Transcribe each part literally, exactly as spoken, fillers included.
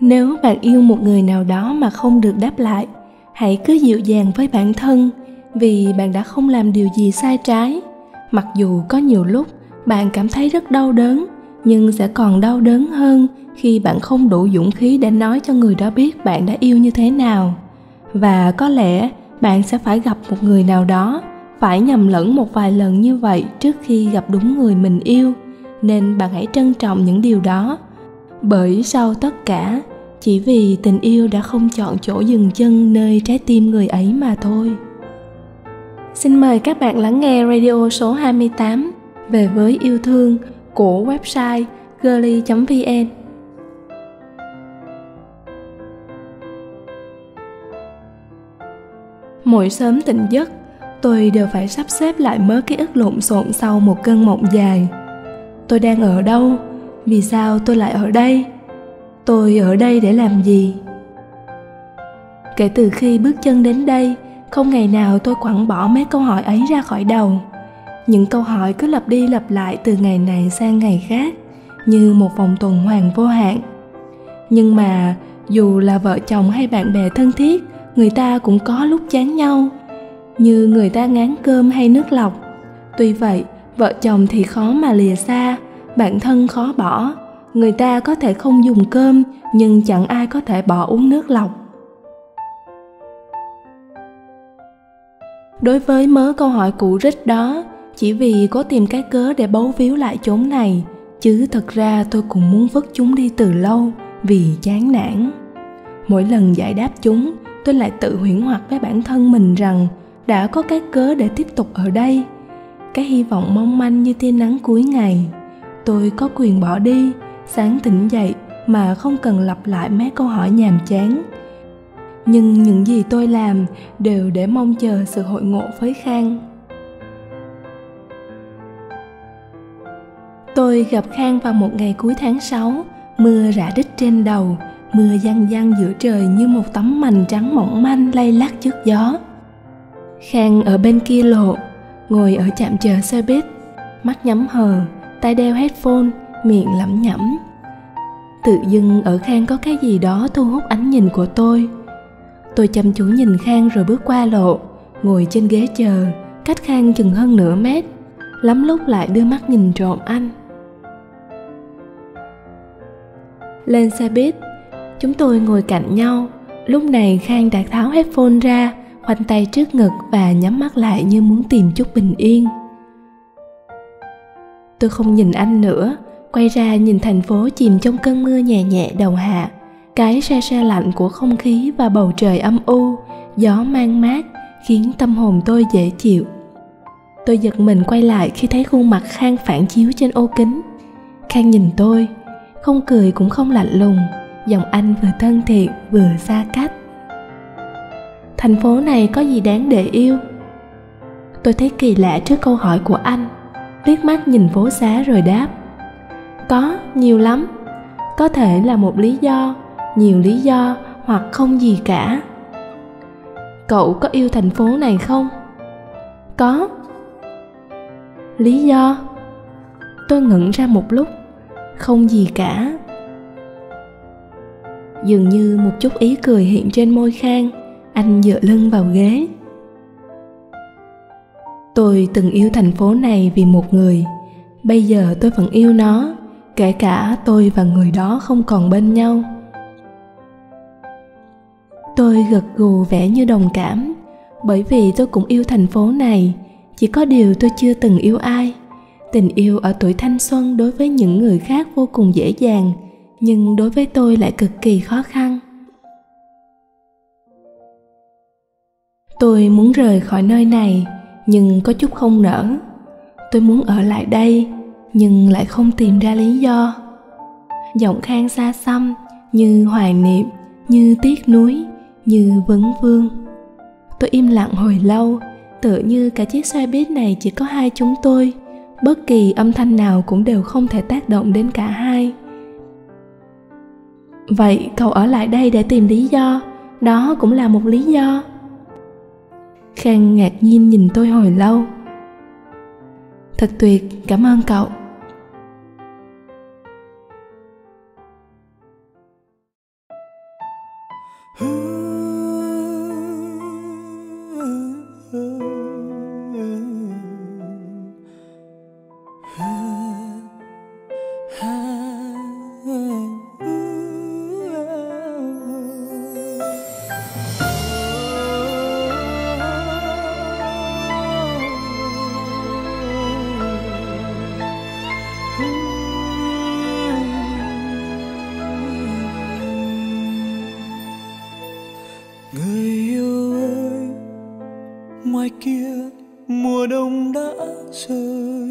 Nếu bạn yêu một người nào đó mà không được đáp lại, hãy cứ dịu dàng với bản thân, vì bạn đã không làm điều gì sai trái. Mặc dù có nhiều lúc bạn cảm thấy rất đau đớn, nhưng sẽ còn đau đớn hơn khi bạn không đủ dũng khí để nói cho người đó biết bạn đã yêu như thế nào. Và có lẽ bạn sẽ phải gặp một người nào đó, phải nhầm lẫn một vài lần như vậy trước khi gặp đúng người mình yêu. Nên bạn hãy trân trọng những điều đó, bởi sau tất cả, chỉ vì tình yêu đã không chọn chỗ dừng chân nơi trái tim người ấy mà thôi. Xin mời các bạn lắng nghe radio số hai mươi tám Về với yêu thương của website girly chấm vn. Mỗi sớm tỉnh giấc, tôi đều phải sắp xếp lại mớ ký ức lộn xộn sau một cơn mộng dài. Tôi đang ở đâu? Vì sao tôi lại ở đây? Tôi ở đây để làm gì? Kể từ khi bước chân đến đây, không ngày nào tôi quẳng bỏ mấy câu hỏi ấy ra khỏi đầu. Những câu hỏi cứ lặp đi lặp lại từ ngày này sang ngày khác, như một vòng tuần hoàn vô hạn. Nhưng mà dù là vợ chồng hay bạn bè thân thiết, người ta cũng có lúc chán nhau, như người ta ngán cơm hay nước lọc. Tuy vậy, vợ chồng thì khó mà lìa xa, bạn thân khó bỏ. Người ta có thể không dùng cơm, nhưng chẳng ai có thể bỏ uống nước lọc. Đối với mớ câu hỏi cũ rích đó, chỉ vì có tìm cái cớ để bấu víu lại chốn này, chứ thật ra tôi cũng muốn vứt chúng đi từ lâu vì chán nản. Mỗi lần giải đáp chúng, tôi lại tự huyễn hoặc với bản thân mình rằng đã có cái cớ để tiếp tục ở đây. Cái hy vọng mong manh như tia nắng cuối ngày. Tôi có quyền bỏ đi, sáng tỉnh dậy mà không cần lặp lại mấy câu hỏi nhàm chán. Nhưng những gì tôi làm đều để mong chờ sự hội ngộ với Khang. Tôi gặp Khang vào một ngày cuối tháng sáu, mưa rã rít trên đầu, mưa giăng giăng giữa trời như một tấm mành trắng mỏng manh lay lắc trước gió. Khang ở bên kia lộ, ngồi ở trạm chờ xe buýt, mắt nhắm hờ, tai đeo headphone, miệng lẩm nhẩm. Tự dưng ở Khang có cái gì đó thu hút ánh nhìn của tôi. Tôi chăm chú nhìn Khang rồi bước qua lộ, ngồi trên ghế chờ, cách Khang chừng hơn nửa mét. Lắm lúc lại đưa mắt nhìn trộm anh. Lên xe buýt, chúng tôi ngồi cạnh nhau. Lúc này Khang đã tháo headphone ra, khoanh tay trước ngực và nhắm mắt lại như muốn tìm chút bình yên. Tôi không nhìn anh nữa, quay ra nhìn thành phố chìm trong cơn mưa nhẹ nhẹ đầu hạ. Cái se se lạnh của không khí và bầu trời âm u, gió mang mát khiến tâm hồn tôi dễ chịu. Tôi giật mình quay lại khi thấy khuôn mặt Khang phản chiếu trên ô kính. Khang nhìn tôi, không cười cũng không lạnh lùng, giọng anh vừa thân thiện vừa xa cách. Thành phố này có gì đáng để yêu? Tôi thấy kỳ lạ trước câu hỏi của anh, liếc mắt nhìn phố xá rồi đáp. Có, nhiều lắm. Có thể là một lý do, nhiều lý do hoặc không gì cả. Cậu có yêu thành phố này không? Có. Lý do? Tôi ngẩn ra một lúc. Không gì cả. Dường như một chút ý cười hiện trên môi Khang. Anh dựa lưng vào ghế. Tôi từng yêu thành phố này vì một người. Bây giờ tôi vẫn yêu nó, kể cả tôi và người đó không còn bên nhau. Tôi gật gù vẻ như đồng cảm, bởi vì tôi cũng yêu thành phố này. Chỉ có điều tôi chưa từng yêu ai. Tình yêu ở tuổi thanh xuân đối với những người khác vô cùng dễ dàng, nhưng đối với tôi lại cực kỳ khó khăn. Tôi muốn rời khỏi nơi này, nhưng có chút không nỡ. Tôi muốn ở lại đây, nhưng lại không tìm ra lý do. Giọng Khang xa xăm, như hoài niệm, như tiếc nuối, như vấn vương. Tôi im lặng hồi lâu, tựa như cả chiếc xe buýt này chỉ có hai chúng tôi. Bất kỳ âm thanh nào cũng đều không thể tác động đến cả hai. Vậy cậu ở lại đây để tìm lý do, đó cũng là một lý do. Khang ngạc nhiên nhìn tôi hồi lâu. Thật tuyệt, cảm ơn cậu. Người yêu ơi, ngoài kia mùa đông đã rơi,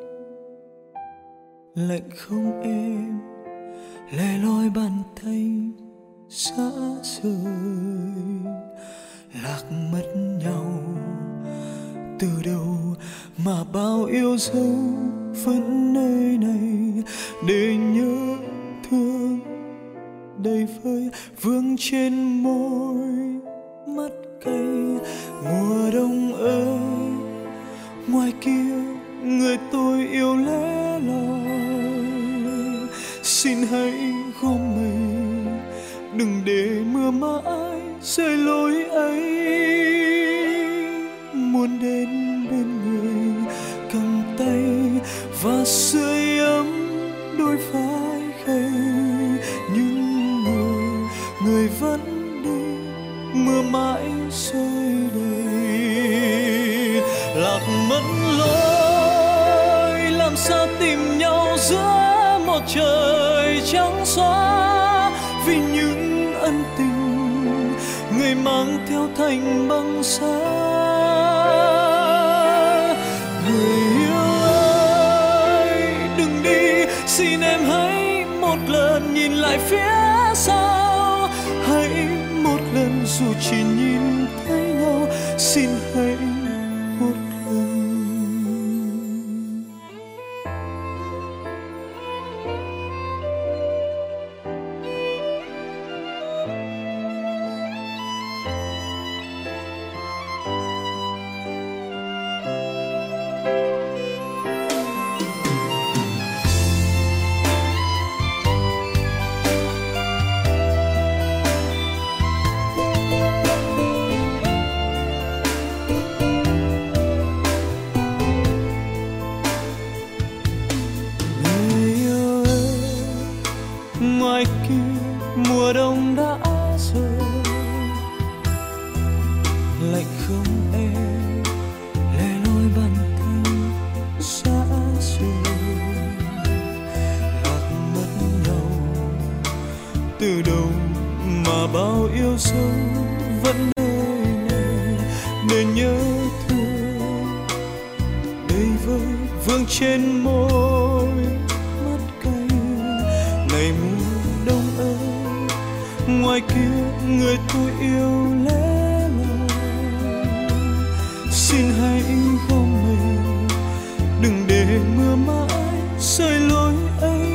lạnh không êm lẻ loi bàn tay xa rời, lạc mất nhau từ đâu mà bao yêu dấu vẫn nơi này để nhớ thương đầy vơi vương trên môi mắt cay. Mùa đông ơi, ngoài kia người tôi yêu lẻ loi, xin hãy gom mình đừng để mưa mãi rơi lối ấy. Muốn đến bên người cầm tay và sưởi ấm đôi vai gầy, nhưng người người vẫn đi mưa mãi rơi đầy. Lạc mất lối làm sao tìm nhau giữa một trời trắng xóa, vì những ân tình người mang theo thành băng giá. Người yêu ơi, đừng đi, xin em hãy một lần nhìn lại phía sau, hãy một lần dù chỉ nhìn thấy nhau, xin hãy một lần. Ngoài kia mùa đông đã rơi, lạnh không em lẻ loi bàn tay xa rồi, lạc mất nhau từ đâu mà bao yêu dấu vẫn nơi này để nhớ thương đầy vơi vương trên môi mắt cay. Này mùa đông ơi, ngoài kia người tôi yêu lẻ loi, xin hãy gom mình đừng để mưa mãi rơi lối ấy.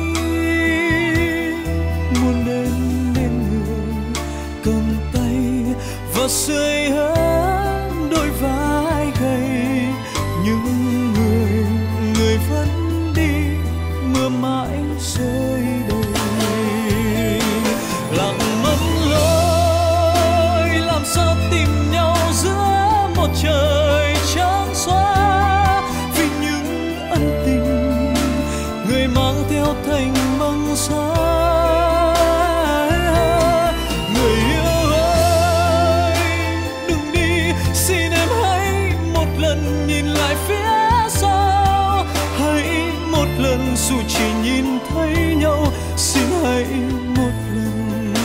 Muốn đến bên người cầm tay và sưởi ấm đôi vai gầy, nhưng người người vẫn đi mưa mãi rơi đầy. Lạc mất lối làm sao tìm nhau giữa một trời trắng xóa, vì những ân tình người mang theo thành băng giá. Người yêu ơi, đừng đi, xin em hãy một lần nhìn lại phía sau, hãy một lần dù chỉ nhìn thấy nhau, xin hãy một lần.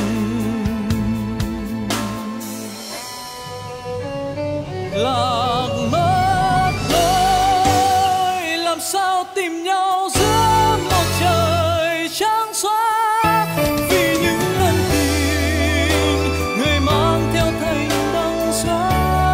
Lạc mất lối làm sao tìm nhau giữa một trời trắng xóa, vì những ân tình người mang theo thành băng giá.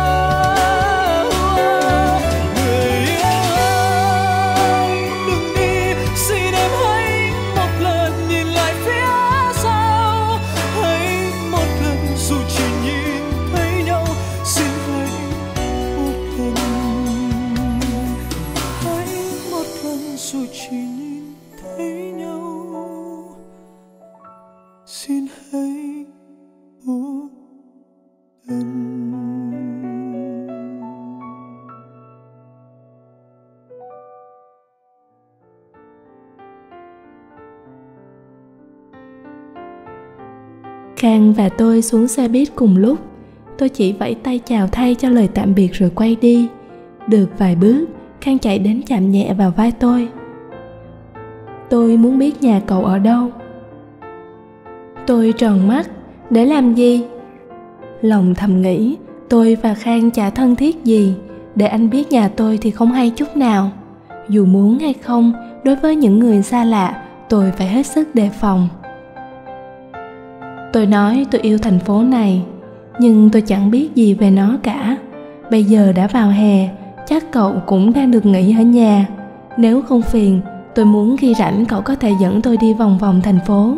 Người yêu ơi, đừng đi, xin em hãy một lần nhìn lại phía sau, hãy một lần dù chỉ nhìn thấy nhau, xin hãy một lần, hãy một lần dù chỉ nhìn thấy nhau, xin hãy một lần. Khang và tôi xuống xe buýt cùng lúc. Tôi chỉ vẫy tay chào thay cho lời tạm biệt rồi quay đi. Được vài bước, Khang chạy đến chạm nhẹ vào vai tôi. Tôi muốn biết nhà cậu ở đâu. Tôi tròn mắt. Để làm gì? Lòng thầm nghĩ tôi và Khang chả thân thiết gì, để anh biết nhà tôi thì không hay chút nào. Dù muốn hay không, đối với những người xa lạ, tôi phải hết sức đề phòng. Tôi nói tôi yêu thành phố này, nhưng tôi chẳng biết gì về nó cả. Bây giờ đã vào hè, chắc cậu cũng đang được nghỉ ở nhà. Nếu không phiền, tôi muốn khi rảnh cậu có thể dẫn tôi đi vòng vòng thành phố.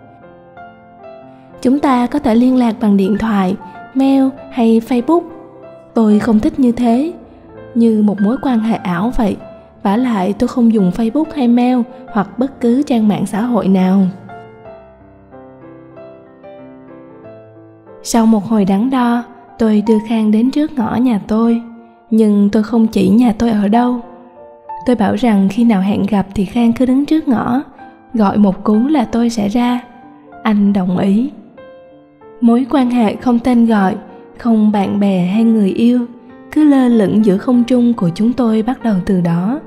Chúng ta có thể liên lạc bằng điện thoại, mail hay Facebook. Tôi không thích như thế, như một mối quan hệ ảo vậy. Vả lại tôi không dùng Facebook hay mail hoặc bất cứ trang mạng xã hội nào. Sau một hồi đắn đo, tôi đưa Khang đến trước ngõ nhà tôi. Nhưng tôi không chỉ nhà tôi ở đâu. Tôi bảo rằng khi nào hẹn gặp thì Khang cứ đứng trước ngõ, gọi một cú là tôi sẽ ra. Anh đồng ý. Mối quan hệ không tên gọi, không bạn bè hay người yêu, cứ lơ lửng giữa không trung của chúng tôi bắt đầu từ đó.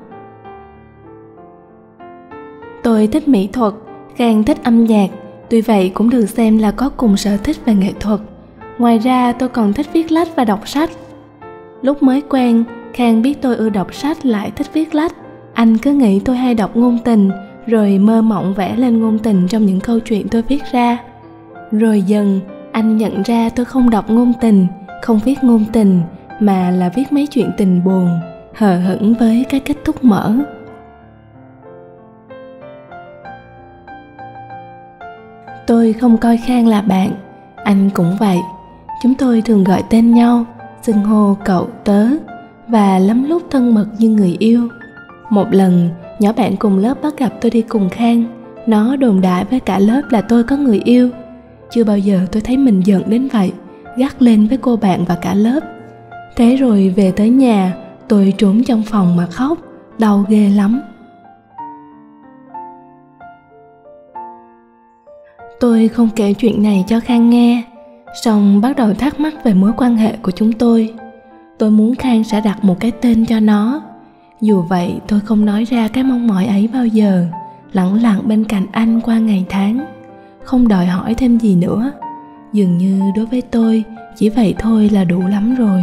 Tôi thích mỹ thuật, Khang thích âm nhạc, tuy vậy cũng được xem là có cùng sở thích về nghệ thuật. Ngoài ra tôi còn thích viết lách và đọc sách. Lúc mới quen, Khang biết tôi ưa đọc sách lại thích viết lách. Anh cứ nghĩ tôi hay đọc ngôn tình, rồi mơ mộng vẽ lên ngôn tình trong những câu chuyện tôi viết ra. Rồi dần, anh nhận ra tôi không đọc ngôn tình, không viết ngôn tình, mà là viết mấy chuyện tình buồn, hờ hững với cái kết thúc mở. Tôi không coi Khang là bạn, anh cũng vậy. Chúng tôi thường gọi tên nhau, xưng hô cậu tớ, và lắm lúc thân mật như người yêu. Một lần, nhỏ bạn cùng lớp bắt gặp tôi đi cùng Khang. Nó đồn đại với cả lớp là tôi có người yêu. Chưa bao giờ tôi thấy mình giận đến vậy, gắt lên với cô bạn và cả lớp. Thế rồi về tới nhà, tôi trốn trong phòng mà khóc, đau ghê lắm. Tôi không kể chuyện này cho Khang nghe, song bắt đầu thắc mắc về mối quan hệ của chúng tôi. Tôi muốn Khang sẽ đặt một cái tên cho nó. Dù vậy tôi không nói ra cái mong mỏi ấy bao giờ, lẳng lặng bên cạnh anh qua ngày tháng, không đòi hỏi thêm gì nữa. Dường như đối với tôi, chỉ vậy thôi là đủ lắm rồi.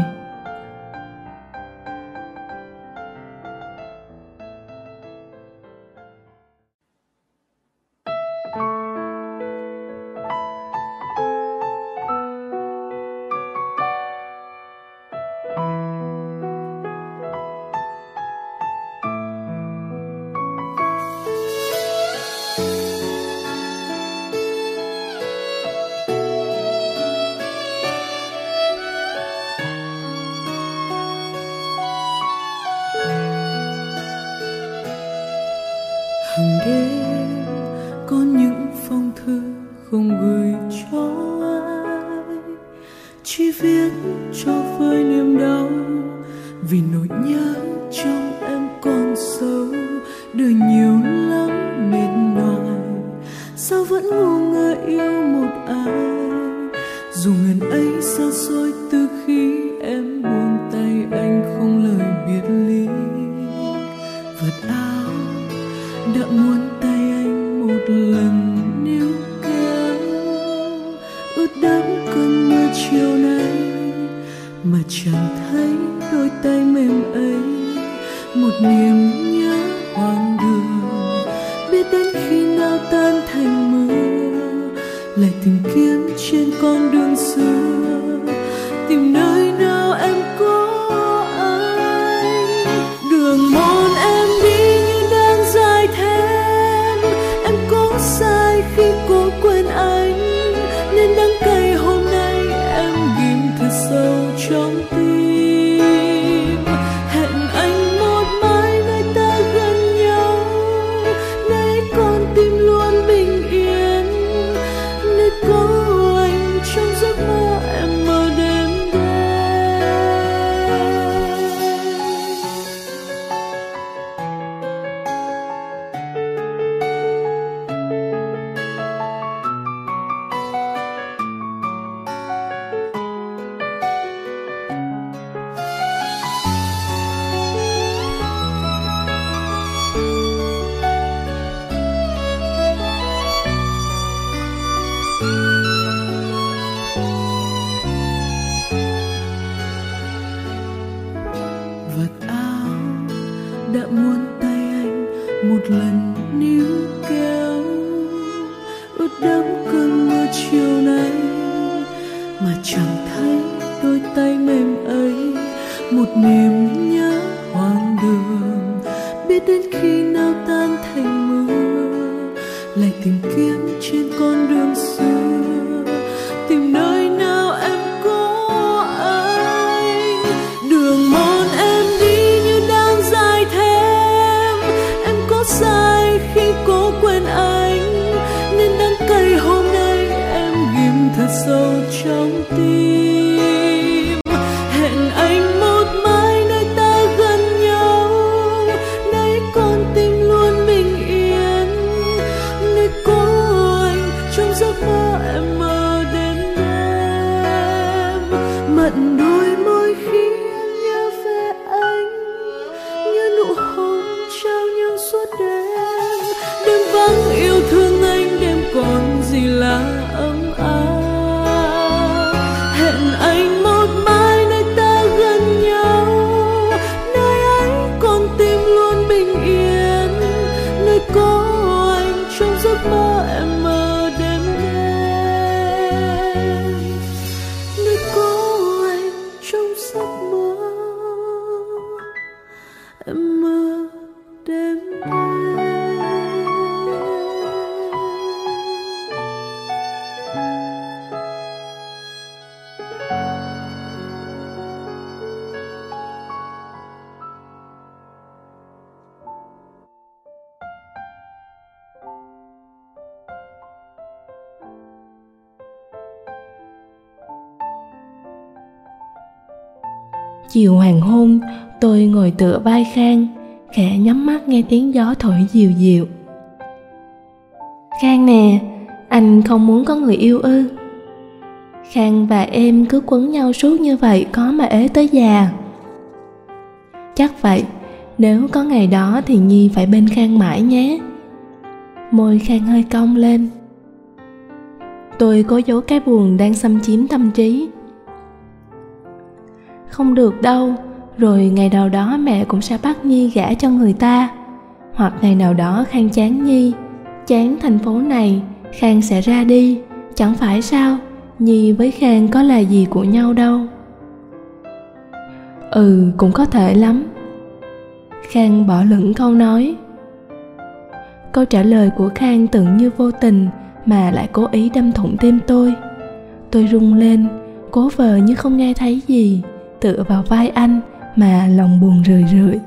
Hàng đêm có những phong thư không gửi cho ai, chỉ viết cho vơi niềm đau, vì nỗi nhớ trong em còn sâu. Đời nhiều lắm mệt nhoài, sao vẫn ngu ngơ yêu một ai, dù ngần ấy xa xôi từ khi em buông tay anh không lời biệt ly. Vượt áo đã muốn tay anh một lần níu kéo, ướt đẫm cơn mưa chiều nay, mà chẳng thấy đôi tay mềm ấy. Một niềm nhớ hoang đường, biết đến khi nào tan thành mưa, lại tìm kiếm trên con đường xưa, tìm nơi nào em có anh. Đường mòn em đi như đang dài thêm, em có sai khi cố quên anh, nên đắng cay hôm nay em ghim thật sâu trong tim. Hẹn anh một mai nơi ta gần nhau, nơi con tim luôn bình yên, nơi có anh trong giấc mơ em mơ đêm đêm. lần níu kéo ướt đẫm cơn mưa chiều nay, mà chẳng thấy đôi tay mềm ấy một niềm nhớ hoang đường. Biết đến khi nào tan thành mưa, lại tìm kiếm trên con đường xưa, tìm nơi nào em có anh. Đường mòn em đi như đang dài thêm, em có sai khi cố quên anh, nên đắng cay hôm nay em ghim thật sâu trong tim. Hẹn anh một mai nơi ta gần nhau, nơi con tim luôn bình yên, nơi có anh trong giấc mơ em mơ đêm đêm. Mặn đôi môi khi em nhớ về anh, như nụ hôn trao nhau suốt đêm. Đêm vắng yêu thương anh, đêm còn gì là ấm áp. Hẹn anh một mai nơi ta gần nhau, nơi ấy con tim luôn bình yên, nơi có anh trong giấc mơ em mơ đêm đêm, nơi có anh trong giấc mơ em mơ đêm đêm. Chiều hoàng hôn, tôi ngồi tựa vai Khang, khẽ nhắm mắt nghe tiếng gió thổi dịu dịu. Khang nè, anh không muốn có người yêu ư? Khang và em cứ quấn nhau suốt như vậy có mà ế tới già. Chắc vậy, nếu có ngày đó thì Nhi phải bên Khang mãi nhé. Môi Khang hơi cong lên. Tôi cố giấu cái buồn đang xâm chiếm tâm trí. Không được đâu, rồi ngày nào đó mẹ cũng sẽ bắt Nhi gả cho người ta. Hoặc ngày nào đó Khang chán Nhi, chán thành phố này, Khang sẽ ra đi. Chẳng phải sao, Nhi với Khang có là gì của nhau đâu. Ừ, cũng có thể lắm. Khang bỏ lửng câu nói. Câu trả lời của Khang tưởng như vô tình mà lại cố ý đâm thủng tim tôi. Tôi rung lên, cố vờ như không nghe thấy gì, tựa vào vai anh mà lòng buồn rười rượi.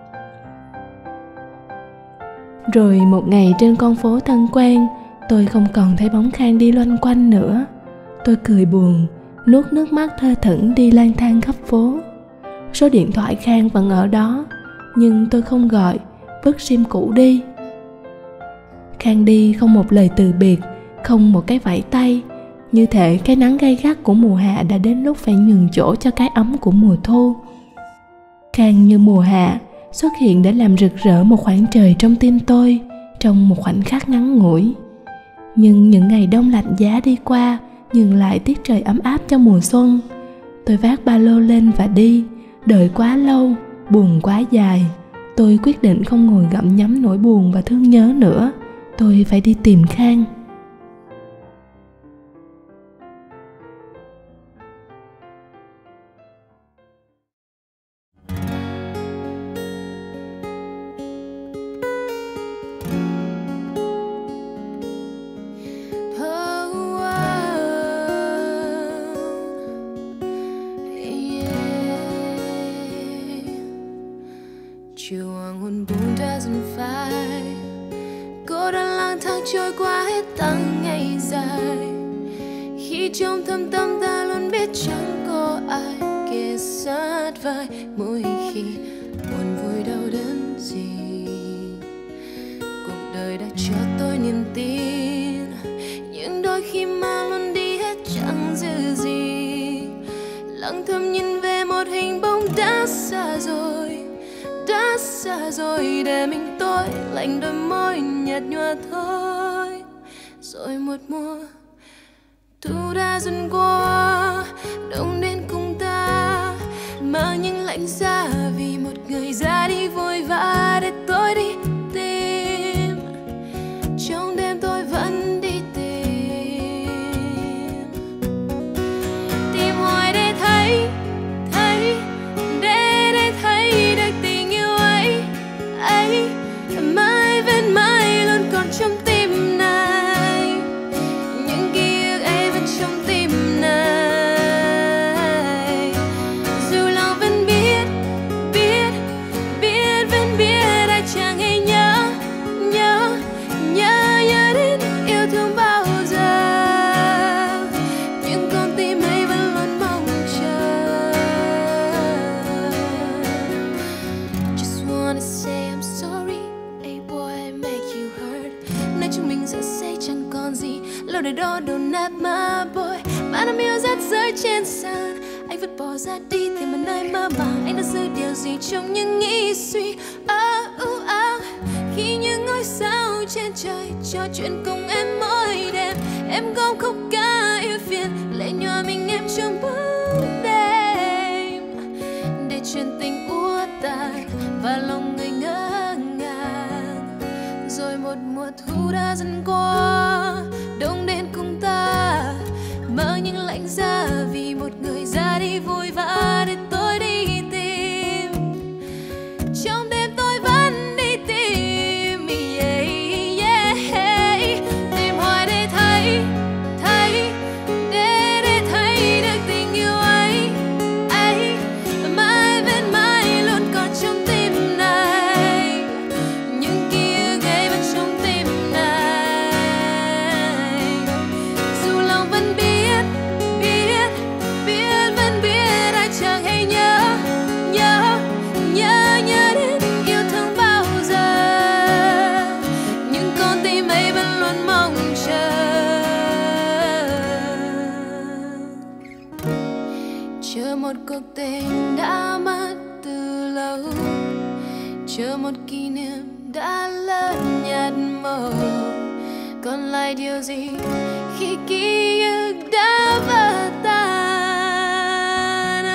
Rồi một ngày trên con phố thân quen, tôi không còn thấy bóng Khang đi loanh quanh nữa. Tôi cười buồn, nuốt nước mắt thơ thẩn đi lang thang khắp phố. Số điện thoại Khang vẫn ở đó, nhưng tôi không gọi, vứt sim cũ đi. Khang đi không một lời từ biệt, không một cái vẫy tay, như thể cái nắng gay gắt của mùa hạ đã đến lúc phải nhường chỗ cho cái ấm của mùa thu. Khang như mùa hạ, xuất hiện để làm rực rỡ một khoảng trời trong tim tôi, trong một khoảnh khắc ngắn ngủi. Nhưng những ngày đông lạnh giá đi qua, nhường lại tiết trời ấm áp cho mùa xuân. Tôi vác ba lô lên và đi, đợi quá lâu, buồn quá dài. Tôi quyết định không ngồi gặm nhấm nỗi buồn và thương nhớ nữa. Tôi phải đi tìm Khang. Chiều hoàng hôn buông đã dần phai, cô đang lang thang trôi qua hết tháng ngày dài. Khi trong thâm tâm ta luôn biết chẳng có ai kề sát vai, mỗi khi buồn vui đau đớn gì. Cuộc đời đã cho tôi niềm tin, nhưng đôi khi mang luôn đi hết chẳng dư gì. Lặng thầm nhìn về một hình bóng đã xa rồi, đã xa rồi, để mình tôi lạnh đôi môi nhạt nhòa thôi. Rồi một mùa thu đã dần qua, đông đến cùng ta mang những lạnh giá vì một người ra đi vội vã để tôi đi tìm đâu để đó don't have my boy. Ba năm yêu rớt rơi trên sàn, anh vứt bỏ ra đi tìm một nơi mơ màng. Anh đã giữ điều gì trong những nghĩ suy ơ u ơ khi những ngôi sao trên trời trò chuyện cùng em mỗi đêm. Em gom khúc ca yêu phiền lệ nhòa mình em trong bóng đêm để chuyện tình úa tàn và lòng người ngỡ ngàng. Rồi một mùa thu đã dần qua, đông đến cùng ta mơ những lạnh giá vì một người ra đi vội vã để tôi đi tìm. Trong đêm tôi vẫn đi tìm, yeah, yeah. Tìm hoài để thấy, thấy, để để thấy được tình yêu ấy, ấy mãi bên mãi luôn còn trong tim này. Những ký ức ấy vẫn trong tim này. Dù lòng vẫn biết, biết, biết vẫn biết ai chẳng hay nhớ, nhớ, nhớ, nhớ đến yêu thương bao giờ. Nhưng con tim ấy vẫn luôn mong chờ, chờ một cuộc tình đã mất từ lâu, chờ một kỷ niệm đã lỡ nhạt màu. Còn lại điều gì khi ký ức đã vỡ tan?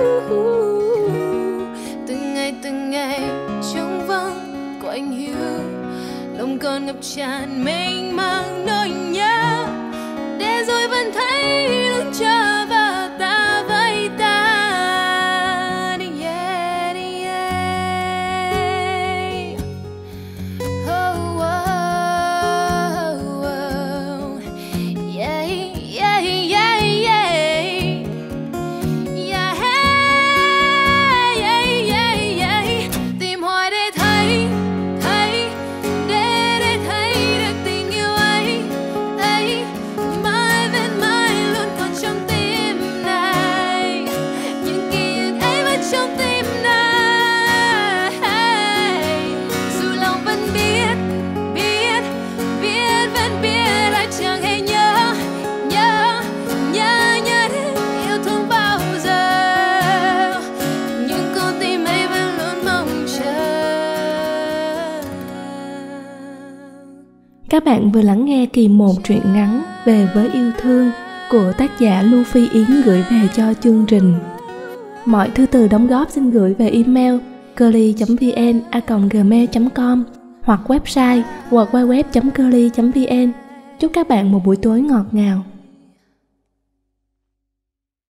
Từng ngày từng ngày trống vắng quạnh hiu, lòng còn ngập tràn mênh mang nỗi nhớ. Để rồi vẫn thấy lúc chờ và ta vây tan. Yeah, yeah. Oh, oh, oh. Yeah, yeah, yeah, yeah. Yeah, yeah, yeah, yeah. Tìm hoài để thấy, thấy, để để thấy được tình yêu ấy, ấy mãi bên mãi luôn còn trong tim này. Những ký ức ấy vẫn trong tim này. Dù lòng vẫn biết, biết, biết vẫn biết ai chẳng hay nhớ, nhớ, nhớ, nhớ đến yêu thương bao giờ. Nhưng con tim ấy vẫn luôn mong chờ. Các bạn vừa lắng nghe kỳ một truyện ngắn Về với yêu thương của tác giả Lưu Phi Yến gửi về cho chương trình. Mọi thư từ đóng góp xin gửi về email curly chấm vn a còng gmail chấm com hoặc website w w w chấm curly chấm vn. Chúc các bạn một buổi tối ngọt ngào.